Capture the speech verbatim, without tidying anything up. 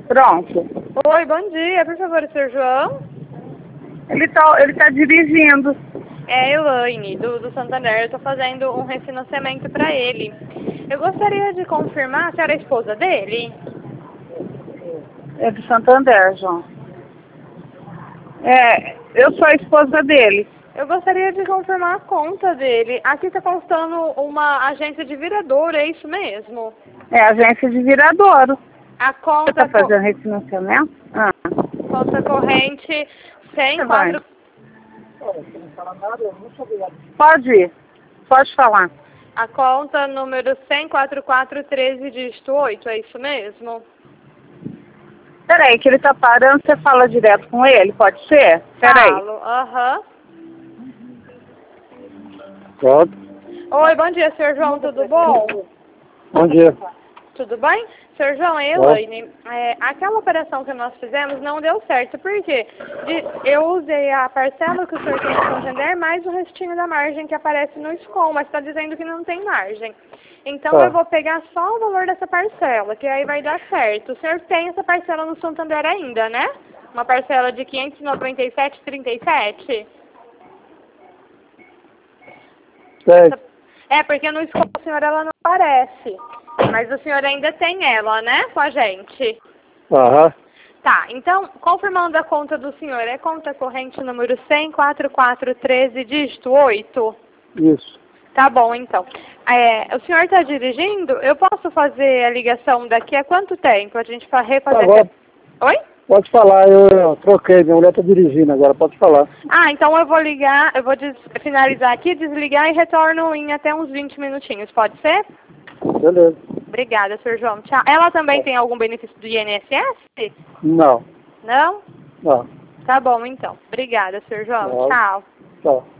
Pronto. Oi, bom dia. Por favor, senhor João? Ele tá, ele tá dirigindo. É a Elaine, do, do Santander. Eu estou fazendo um refinanciamento para ele. Eu gostaria de confirmar, a senhora é a esposa dele? É do Santander, João. É, eu sou a esposa dele. Eu gostaria de confirmar a conta dele. Aqui está constando uma agência de Viradouro, é isso mesmo? É agência de Viradouro. A Você conta, tá fazendo refinanciamento? Ah. conta corrente cem e quatro... Pode ir. Pode falar. A conta número cem e quarenta e quatro, treze, dígito oito, é isso mesmo? Peraí, que ele tá parando, você fala direto com ele, pode ser? Peraí. Falo, aham. Pronto. Oi, bom dia, senhor João, tudo bom? Bom dia. Tudo bem? Senhor João, é Elaine. É, aquela operação que nós fizemos não deu certo, por quê? De, eu usei a parcela que o senhor tem no Santander mais o restinho da margem que aparece no SCOM, mas está dizendo que não tem margem. Então Tá. eu vou pegar só o valor dessa parcela, que aí vai dar certo. O senhor tem essa parcela no Santander ainda, né? Uma parcela de quinhentos e noventa e sete reais e trinta e sete Sei. É, porque no SCOM o senhor ela não aparece. Mas o senhor ainda tem ela, né, com a gente? Aham. Tá, então, confirmando a conta do senhor, é conta corrente número cem e quarenta e quatro, treze, dígito oito? Isso. Tá bom, então. É, o senhor está dirigindo? Eu posso fazer a ligação daqui a quanto tempo? A gente vai refazer... Agora, Oi? pode falar, eu, eu troquei, minha mulher tá dirigindo agora, pode falar. Ah, então eu vou ligar, eu vou des- finalizar aqui, desligar e retorno em até uns vinte minutinhos, pode ser? Beleza. Obrigada, senhor João. Tchau. Ela também tem algum benefício do I N S S? Não. Não? Não. Tá bom, então. Obrigada, senhor João. Não. Tchau. Tchau.